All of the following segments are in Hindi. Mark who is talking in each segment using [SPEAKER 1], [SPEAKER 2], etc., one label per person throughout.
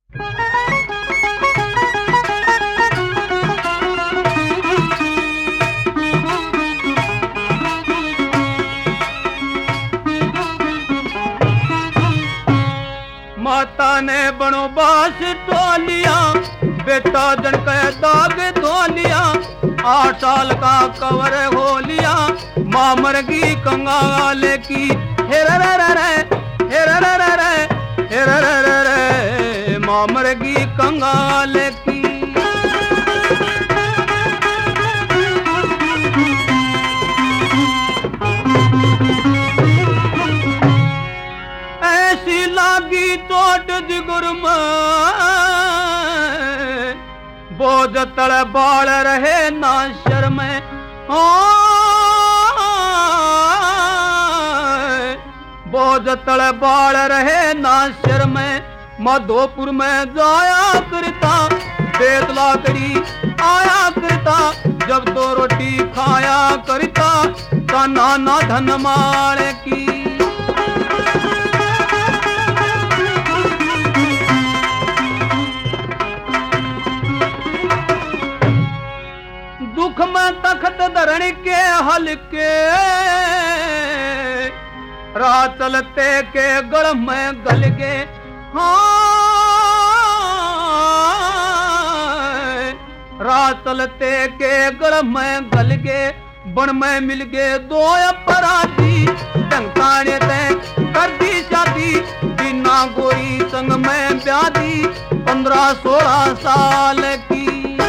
[SPEAKER 1] माता ने बनो बास टोलिया, बेटा जनक दाग धोलिया, 8 साल का कवर हो लिया, माँ मर गई कंगाल की। हे रे रे रे रे, हे रे रे रे रे, हे रे रे रे रे, माँ मर गई कंगाल की। ऐसी लागी चोट जिगर में, बोझ तड़ बाल रहे ना शर्म। बोझ तड़ बाल रहे ना शर्म। माधोपुर में जाया करता, बेतला करी आया करता, जब तो रोटी खाया करता, ताना ना धन माल की। दुख में तख्त धरण के हल्के, राह चलते के गढ़ में गल गे। राह चलते के गढ़ में गल गे, बन में मिल गे 2 अपराधी, टंकाने ते कर दी शादी, बिना गोरी संग में ब्यादी, 15-16 साल की।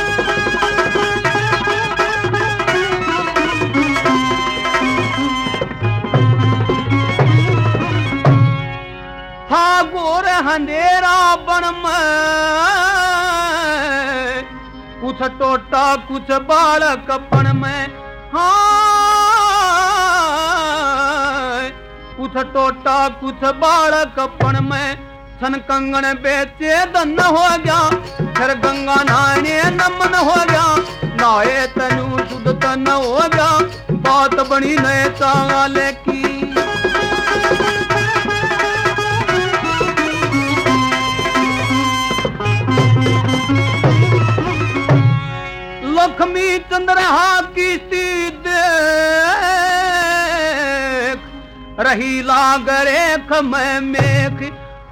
[SPEAKER 1] था गोर अंधेरा बन में, कुछ टोटा कुछ बालक पन में। कुछ टोटा कुछ बालक पन में, छन कंगन बेचे धन हो गया, फिर गंगा नहाने नमन हो गया, नहाए तनु शुद्ध तन हो गया, बात बनी नए चाल की। लक्ष्मी चंद्रहा की देख, रही लाग रेख में मेघ।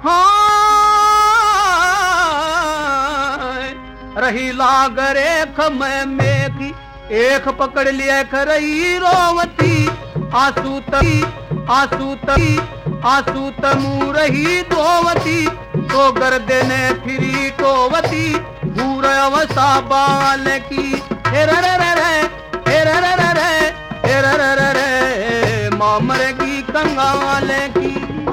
[SPEAKER 1] रही लाग रेख में मेघ, एक पकड़ लिया रही रोवती, आंसू तई आंसू तई आंसू तमू रही धोवती, तो गर्दे ने फिरी टोवती, भूर अवसा बाल की। हे रे रे रे रे, हे रे रे रे रे, हे रे रे रे रे, माँ मर गई कंगाल की।